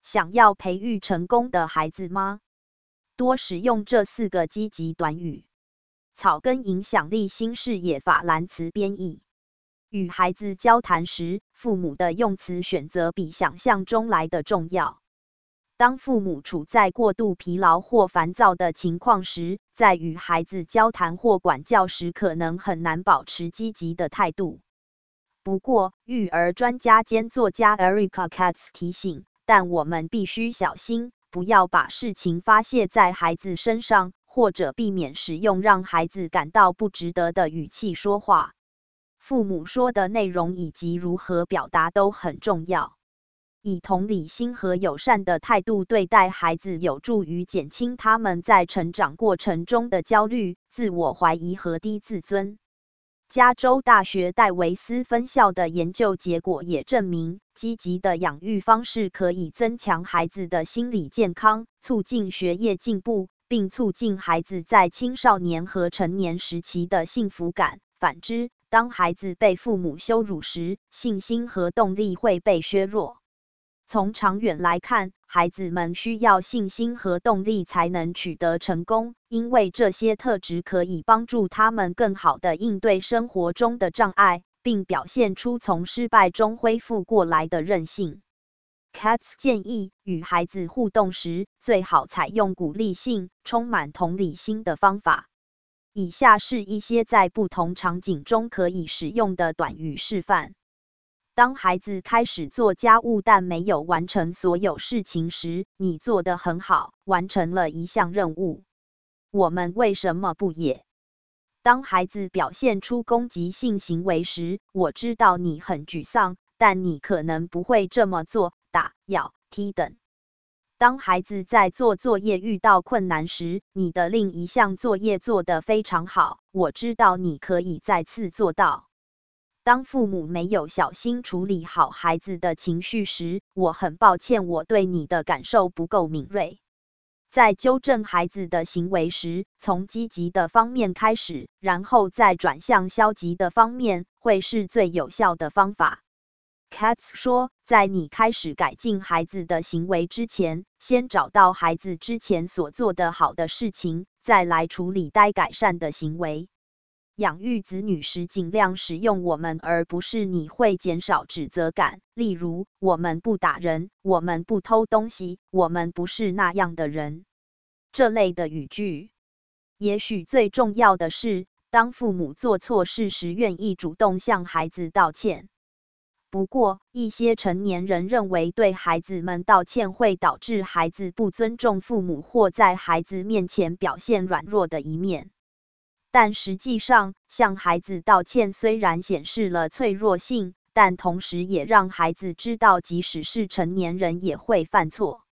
想要培育成功的孩子吗？多使用这4个积极短语。草根影响力新视野法蓝词编译。与孩子交谈时，父母的用词选择比想象中来的重要。当父母处在过度疲劳或烦躁的情况时，在与孩子交谈或管教时，可能很难保持积极的态度。不过，育儿专家兼作家 Erica Katz 提醒，但我们必须小心，不要把事情发泄在孩子身上，或者避免使用让孩子感到不值得的语气说话。父母说的内容以及如何表达都很重要。以同理心和友善的态度对待孩子，有助于减轻他们在成长过程中的焦虑、自我怀疑和低自尊。加州大学戴维斯分校的研究结果也证明，积极的养育方式可以增强孩子的心理健康，促进学业进步，并促进孩子在青少年和成年时期的幸福感。反之，当孩子被父母羞辱时，信心和动力会被削弱。从长远来看，孩子们需要信心和动力才能取得成功，因为这些特质可以帮助他们更好地应对生活中的障碍，并表现出从失败中恢复过来的韧性。Katz 建议，与孩子互动时，最好采用鼓励性、充满同理心的方法。以下是一些在不同场景中可以使用的短语示范。当孩子开始做家务但没有完成所有事情时，你做得很好，完成了一项任务。我们为什么不也？当孩子表现出攻击性行为时，我知道你很沮丧，但你可能不会这么做，打、咬、踢等。当孩子在做作业遇到困难时，你的另一项作业做得非常好，我知道你可以再次做到。当父母没有小心处理好孩子的情绪时，我很抱歉，我对你的感受不够敏锐。在纠正孩子的行为时，从积极的方面开始，然后再转向消极的方面，会是最有效的方法。Katz 说，在你开始改进孩子的行为之前，先找到孩子之前所做的好的事情，再来处理待改善的行为。养育子女时尽量使用我们而不是你，会减少指责感。例如，我们不打人，我们不偷东西，我们不是那样的人。这类的语句。也许最重要的是，当父母做错事时，愿意主动向孩子道歉。不过，一些成年人认为对孩子们道歉会导致孩子不尊重父母或在孩子面前表现软弱的一面。但实际上，向孩子道歉虽然显示了脆弱性，但同时也让孩子知道即使是成年人也会犯错。